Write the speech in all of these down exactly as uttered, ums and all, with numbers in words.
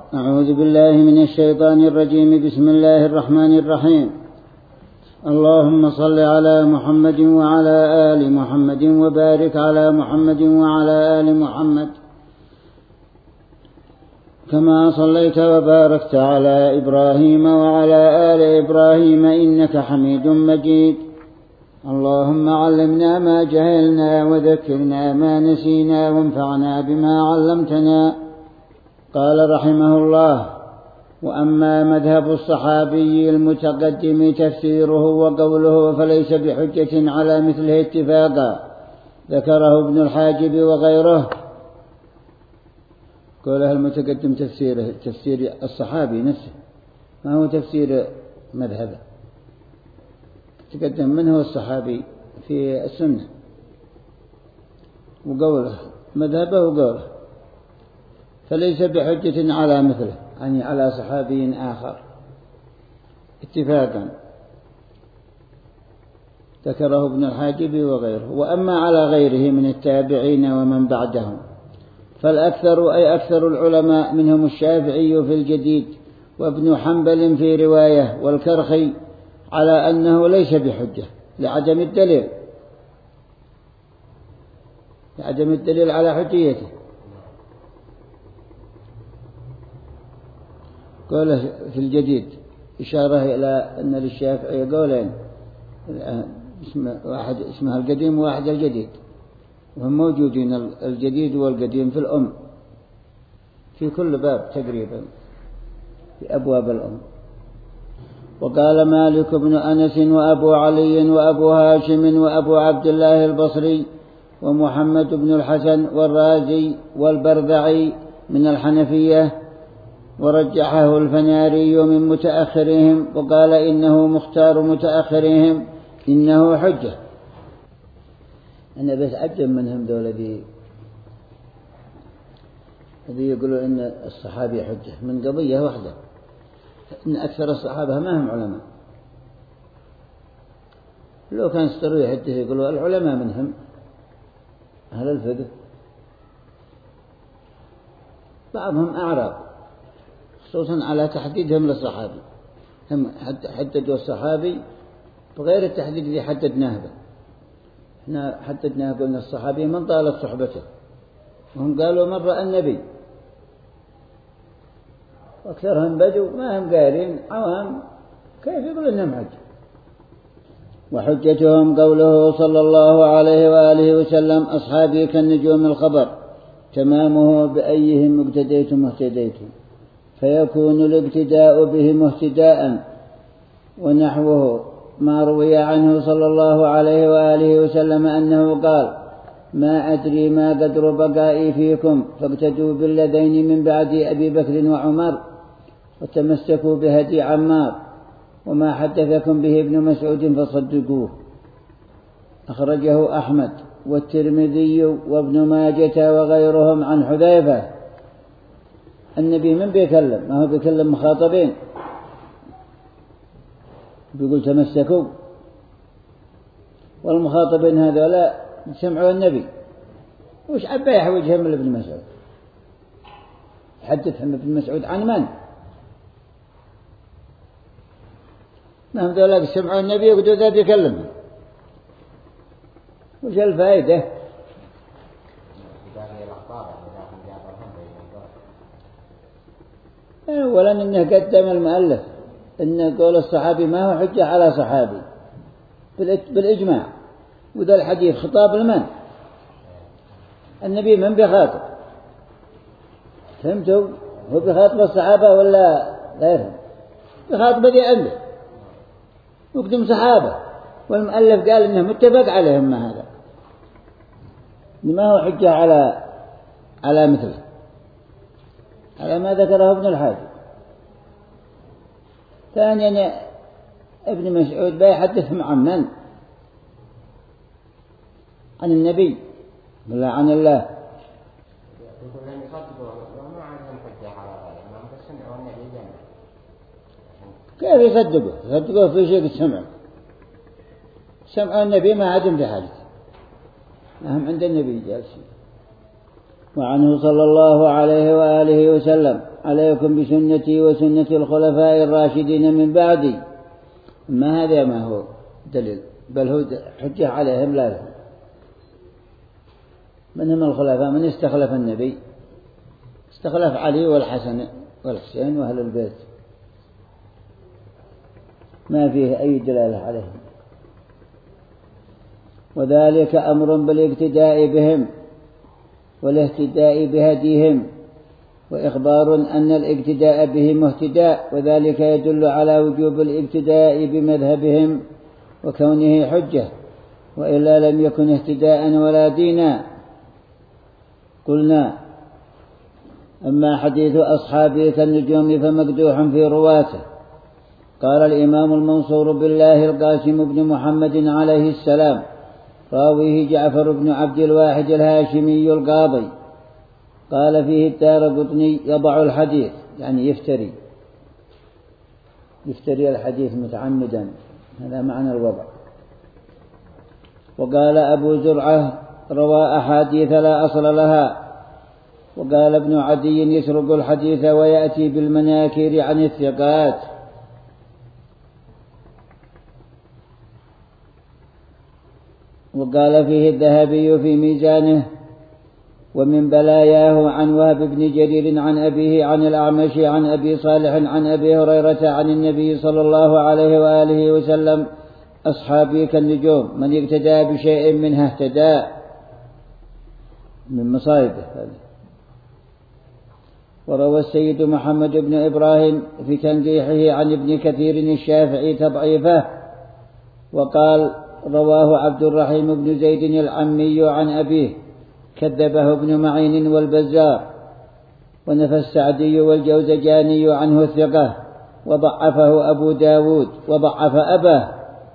أعوذ بالله من الشيطان الرجيم. بسم الله الرحمن الرحيم. اللهم صل على محمد وعلى آل محمد وبارك على محمد وعلى آل محمد كما صليت وباركت على إبراهيم وعلى آل إبراهيم إنك حميد مجيد. اللهم علمنا ما جهلنا وذكرنا ما نسينا وانفعنا بما علمتنا. قال رحمه الله: وأما مذهب الصحابي المتقدم تفسيره وقوله فليس بحجة على مثله اتفاقا، ذكره ابن الحاجب وغيره. قوله المتقدم تفسيره تفسير الصحابي نفسه، ما هو تفسير مذهبه. تقدم منه الصحابي في السنة، وقوله مذهبه وقوله فليس بحجة على مثله، يعني على صحابي آخر اتفاقا، ذكره ابن الحاجب وغيره. وأما على غيره من التابعين ومن بعدهم فالأكثر أي أكثر العلماء منهم الشافعي في الجديد وابن حنبل في رواية والكرخي على أنه ليس بحجة لعدم الدليل لعدم الدليل على حجيته. قوله في الجديد إشارة إلى أن للشافعي قولين، واحد اسمها القديم وواحد الجديد، وهم موجودين الجديد والقديم في الأم في كل باب تقريبا في أبواب الأم. وقال مالك بن أنس وأبو علي وأبو هاشم وأبو عبد الله البصري ومحمد بن الحسن والرازي والبرذعي من الحنفية، ورجحه الفناري من متأخرهم وقال إنه مختار متأخرهم إنه حجة. أنا بس أعجب منهم دول ذي الذي يقولوا إن الصحابي حجة من قضية واحدة، إن أكثر الصحابة ما هم علماء. لو كان استروا يحدث يقولوا العلماء منهم أهل الفقه، بعضهم أعراب خصوصا على تحديدهم للصحابي، هم حددوا الصحابي بغير التحديد الذي حددناه به. احنا حددناه قلنا الصحابي من طالت صحبته، وهم قالوا من رأى النبي، واكثرهم بدوا ما هم قارين عوام، كيف يقول انهم حجة؟ وحجتهم قوله صلى الله عليه وآله وسلم: أصحابي كالنجوم الخبر تمامه بأيهم اقتديتم اهتديتم، فيكون الابتداء بهم اهتداء. ونحوه ما روي عنه صلى الله عليه وآله وسلم أنه قال: ما أدري ما قدر بقائي فيكم، فاقتدوا بالذين من بعد أبي بكر وعمر وتمسكوا بهدي عمار، وما حدثكم به ابن مسعود فصدقوه. أخرجه أحمد والترمذي وابن ماجة وغيرهم عن حذيفة. النبي من بيكلم؟ ما هو بيكلم مخاطبين، بيقول تمسكوا، والمخاطبين هذولا سمعوا النبي، وش عبا يحوجهم من ابن مسعود؟ حدثهم ابن مسعود عن من؟ ما هم ذولا سمعوا النبي يقولوا ذا بيكلمهم، وش الفائدة؟ أولا إنه قدم المؤلف إن قول الصحابي ما هو حجة على صحابي بالإجماع، وذا الحديث خطاب لمن؟ النبي من بيخاطب؟ فهمتوا؟ هو بيخاطب الصحابة ولا غيرهم؟ بيخاطب ذي عنده وقدم صحابة، والمؤلف قال إنه متفق عليهم ما هذا، ما هو حجة على على مثله، على ما ذكره ابن الحاجب. ثانيا ابن مسعود بيحدثهم عن من؟ عن النبي ولا عن الله؟ كيف يصدقوا؟ يصدقوا في شيء سمعوا سمعوا النبي ما عدم بحاجة، ما هم عند النبي جالسين. وعنه صلى الله عليه وآله وسلم: عليكم بسنتي وسنة الخلفاء الراشدين من بعدي. ما هذا ما هو دليل، بل هو حجة عليهم لا لهم. من هم الخلفاء؟ من استخلف النبي؟ استخلف علي والحسن والحسين وأهل البيت، ما فيه أي دلالة عليهم. وذلك أمر بالاقتداء بهم والاهتداء بهديهم، وإخبار أن الاقتداء بهم اهتداء، وذلك يدل على وجوب الاقتداء بمذهبهم وكونه حجة، وإلا لم يكن اهتداء ولا دينا. قلنا: أما حديث أصحابه كالنجوم فمقدوح في رواته. قال الإمام المنصور بالله القاسم بن محمد عليه السلام: راويه جعفر بن عبد الواحد الهاشمي القاضي. قال فيه الدارقطني: يضع الحديث، يعني يفتري يفتري الحديث متعمدا، هذا معنى الوضع. وقال أبو زرعة: روى أحاديث لا أصل لها. وقال ابن عدي: يسرق الحديث ويأتي بالمناكير عن الثقات. وقال فيه الذهبي في ميزانه: ومن بلاياه عن وهب بن جرير عن أبيه عن الأعمش عن أبي صالح عن أبي هريرة عن النبي صلى الله عليه وآله وسلم: أصحابي كالنجوم، من اقتدى بشيء منها اهتدى. من مصائبه هذا. وروى السيد محمد بن إبراهيم في تنقيحه عن ابن كثير الشافعي تضعيفه، وقال: رواه عبد الرحيم بن زيد العمي عن أبيه، كذبه ابن معين والبزار. ونفى السعدي والجوزجاني عنه الثقة، وضعفه أبو داود، وضعف أباه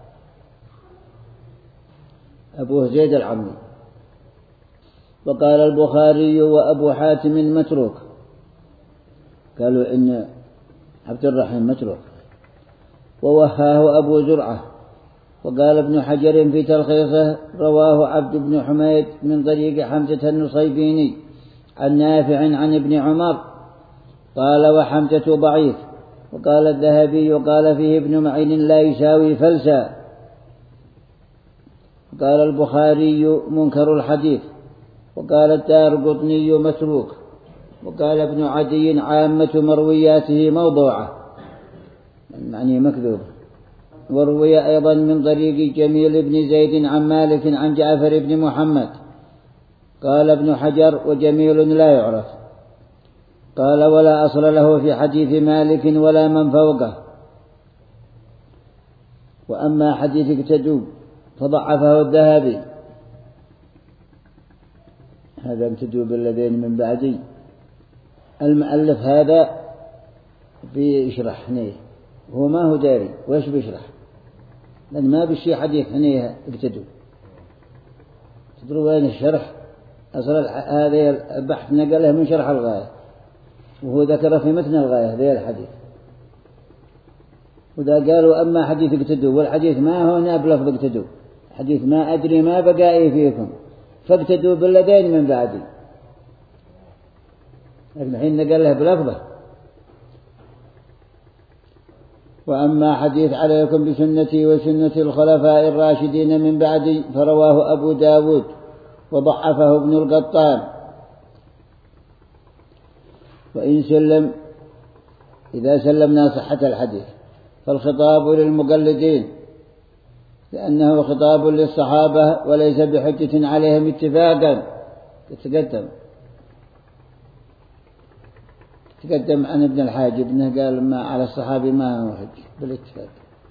أبوه زيد العمي. وقال البخاري وأبو حاتم متروك، قالوا إن عبد الرحيم متروك. ووهاه أبو زرعة. وقال ابن حجر في تلخيصه: رواه عبد بن حميد من طريق حمزة النصيبيني عن نافع عن ابن عمر. قال: وحمزة ضعيف. وقال الذهبي: قال فيه ابن معين لا يساوي فلسا. قال البخاري: منكر الحديث. وقال الدارقطني: متروك. وقال ابن عدي: عامة مروياته موضوعة، يعني مكذوب. وروي أيضا من طريق جميل بن زيد عن مالك عن جعفر بن محمد. قال ابن حجر: وجميل لا يعرف. قال: ولا أصل له في حديث مالك ولا من فوقه. وأما حديث اقتدوا فضعفه الذهبي. هذا اقتدوا بالذين من بعدي. المؤلف هذا بيشرح هنيه، هو ما هو داري وإيش بيشرح، لأن ما بشي حديث هنيه اقتدوا. تدروا وين الشرح؟ أصل هذا البحث نقله من شرح الغاية، وهو ذكر في متن الغاية ذي الحديث. وذا قالوا: أما حديث اقتدوا، والحديث ما هو نابلغ باقتدوا، حديث ما أدري ما بقائي فيكم فاقتدوا بالذين من بعدي. لكن الحين نقله بلفظه. وأما حديث عليكم بسنتي وسنة الخلفاء الراشدين من بعدي فرواه أبو داود وضعفه ابن القطان. وإن سلم إذا سلمنا صحة الحديث فالخطاب للمقلدين، لأنه خطاب للصحابة وليس بحجة عليهم اتفاقا. تقدم تقدم عن ابن الحاجب أنه قال: ما على الصحابي ما هو حجة بالاتفاق.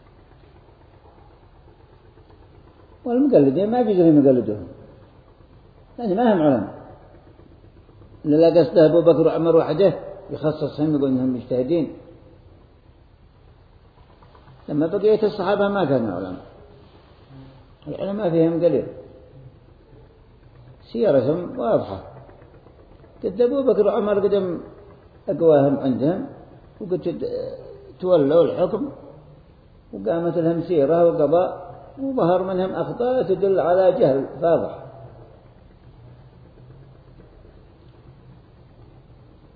والمقلدين ما بيجرهم يقلدوهم، يعني ما هم علماء. لا قصده أبو بكر وعمر وحده يخصصهم يقول إنهم مجتهدين، لما بقية الصحابة ما كانوا علماء. العلماء فيهم قليل، سيرتهم واضحة. قد أبو بكر وعمر قدم أقواهم عندهم، وقد تولوا الحكم وقامت لهم سيرة وقضاء، وظهر منهم أخطاء تدل على جهل فاضح.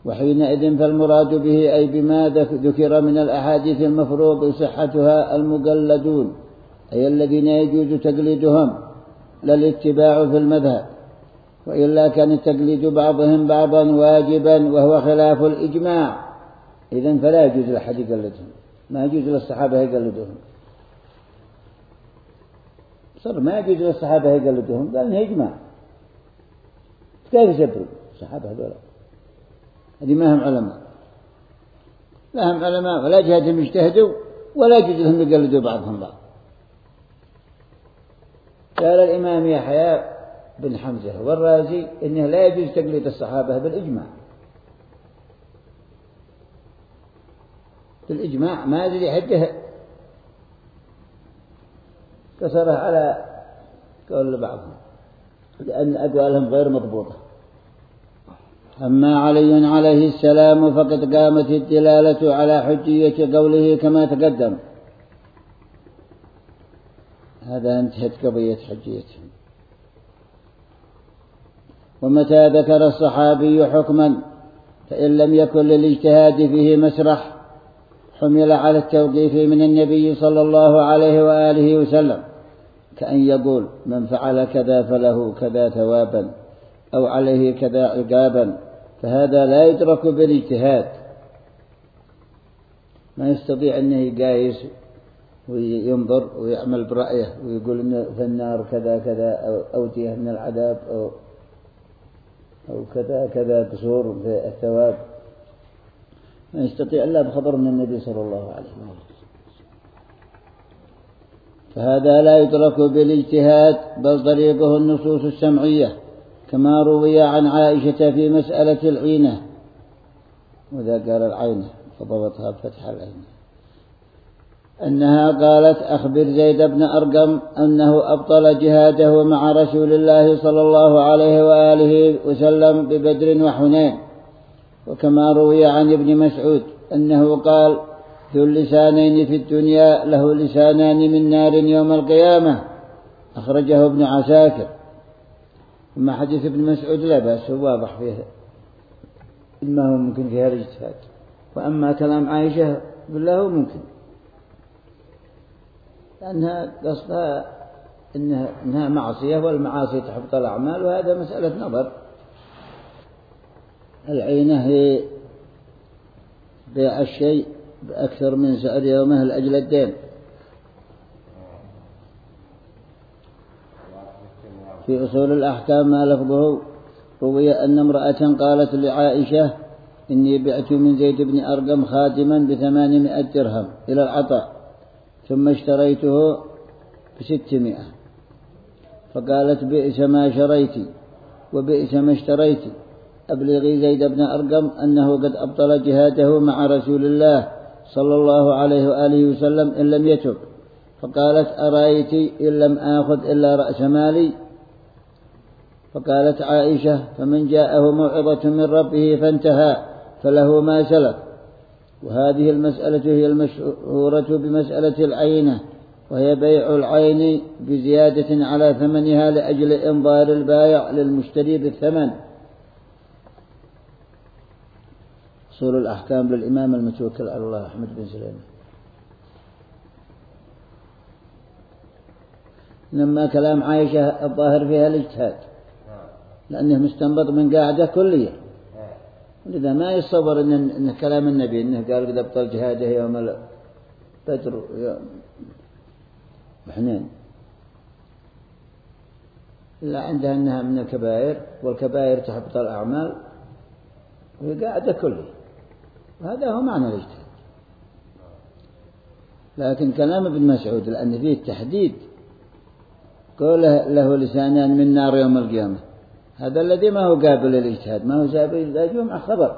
وحينئذ فالمراد به أي بما ذكر من الأحاديث المفروض صحتها المقلدون، أي الذين يجوز تقليدهم لا الاتباع في المذهب، وإلا كان تقليد بعضهم بعضا واجبا وهو خلاف الإجماع، إذن فلا يجوز لأحد يقلدهم، ما يجوز للصحابة يقلدهم، صار ما يجوز للصحابة يقلدهم قال إنه إجماع، كيف يسبروا الصحابة هذول؟ هذه ما هم علماء، لا هم علماء ولا جهدهم يجتهدوا ولا يجوز لهم يقلدوا بعضهم بعض. قال الإمام يحيى بن حمزة والرازي إنه لا يجوز تقليد الصحابة بالإجماع، بالإجماع ما أدري حده كسره على قول بعضهم لأن أقوالهم غير مضبوطة. أما علي عليه السلام فقد قامت الدلالة على حجية قوله كما تقدم. هذا انتهت قضية حجيتهم. ومتى ذكر الصحابي حكما فإن لم يكن للاجتهاد فيه مسرح حمل على التوقيف من النبي صلى الله عليه وآله وسلم، كأن يقول من فعل كذا فله كذا ثوابا أو عليه كذا عقابا، فهذا لا يدرك بالاجتهاد، ما يستطيع أنه يقايس وينظر ويعمل برأيه ويقول إن في النار كذا كذا أو أوتيه من العذاب أو أو كذا كذا قصور في الثواب، ما يستطيع إلا بخبر من النبي صلى الله عليه وسلم، فهذا لا يدرك بالاجتهاد بل طريقه النصوص السمعية، كما روي عن عائشة في مسألة العينة، وذا قال العينة فضبطها بفتح العين، أنها قالت أخبر زيد بن أرقم أنه أبطل جهاده مع رسول الله صلى الله عليه وآله وسلم ببدر وحنين. وكما روي عن ابن مسعود أنه قال ذو اللسانين في الدنيا له لسانان من نار يوم القيامة، أخرجه ابن عساكر. أما حديث ابن مسعود لا بأس، هو واضح فيه ما هو ممكن فيها الاجتهاد، وأما كلام عائشة بالله ممكن، لأنها قصدها إنها, إنها معصية والمعاصي تحبط الأعمال، وهذا مسألة نظر. العينة هي بيع الشيء بأكثر من سعر يومه لأجل الدين. في أصول الأحكام ما لفظه روي أن امرأة قالت لعائشة إني بعت من زيد بن أرقم خادما بثمانمائة درهم إلى العطاء ثم اشتريته بستمائة، فقالت بئس ما شريتي وبئس ما اشتريتي، أبلغي زيد بن أرقم أنه قد أبطل جهاده مع رسول الله صلى الله عليه وآله وسلم إن لم يتب. فقالت أرأيت إن لم آخذ إلا رأس مالي؟ فقالت عائشة فمن جاءه موعظة من ربه فانتهى فله ما سلف. وهذه المسألة هي المشهورة بمسألة العينة، وهي بيع العين بزيادة على ثمنها لأجل إنظار البائع للمشتري بالثمن. أصول الأحكام للإمام المتوكل على الله أحمد بن سليمان. لما كلام عائشة الظاهر فيها الاجتهاد، لأنه مستنبط من قاعدة كلية، ولذا ما يصور إن, إن كلام النبي إنه قال قد أبطل جهاده يوم البدر يوم حنين، إلا عندها أنها من الكبائر، والكبائر تحبط الأعمال، وهي قاعدة كلية، وهذا هو معنى الاجتهاد. لكن كلام ابن مسعود لأن فيه التحديد، قوله له لسانان من نار يوم القيامة، هذا الذي ما هو قابل للاجتهاد، ما هو قابل للجمع خبر.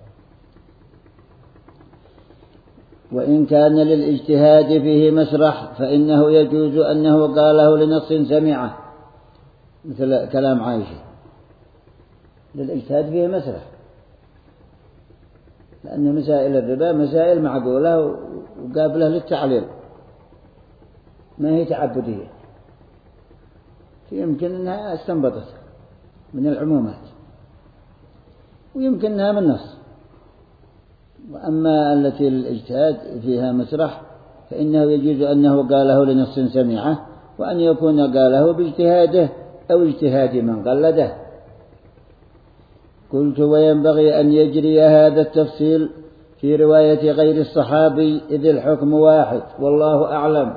وإن كان للاجتهاد فيه مسرح فإنه يجوز أنه قاله لنص سمعه، مثل كلام عائشة، للاجتهاد فيه مسرح، لأن مسائل الربا مسائل معقولة وقابلة للتعليل، ما هي تعبدية، يمكن أنها استنبطت من العمومات، ويمكن أنها من نص، وأما التي الاجتهاد فيها مسرح فإنه يجوز أنه قاله لنص سمعه، وأن يكون قاله باجتهاده أو اجتهاد من قلده. قلت: وينبغي أن يجري هذا التفصيل في رواية غير الصحابي إذ الحكم واحد والله أعلم.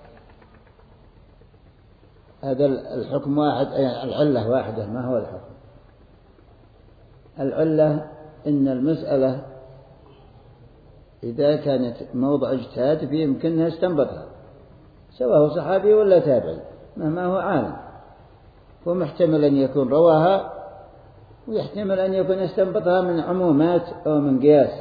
هذا الحكم واحد، العلة واحدة، ما هو الحكم. العلة إن المسألة إذا كانت موضع اجتهاد فيمكنها استنبطها، سواء هو صحابي ولا تابعي مهما هو عالم، ومحتمل أن يكون رواها، ويحتمل أن يكون استنبطها من عمومات أو من قياس،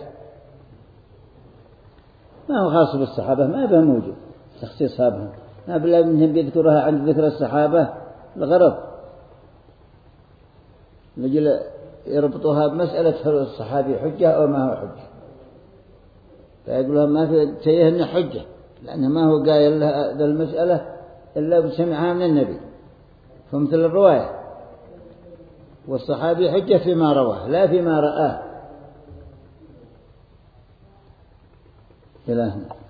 ما هو خاص بالصحابة، ما به موجود تخصيص هذا، ما بلا منهم يذكرها عند ذكر الصحابة الغرض نجل يربطوها بمسألة الصحابي حجة أو ما هو حجة، فيقولها ما في تيهن حجة، لأنه ما هو قايل لها ذا المسألة إلا بسمعها من النبي، فمثل الرواية، والصحابي حجة فيما رواه لا فيما رآه. إلى هنا.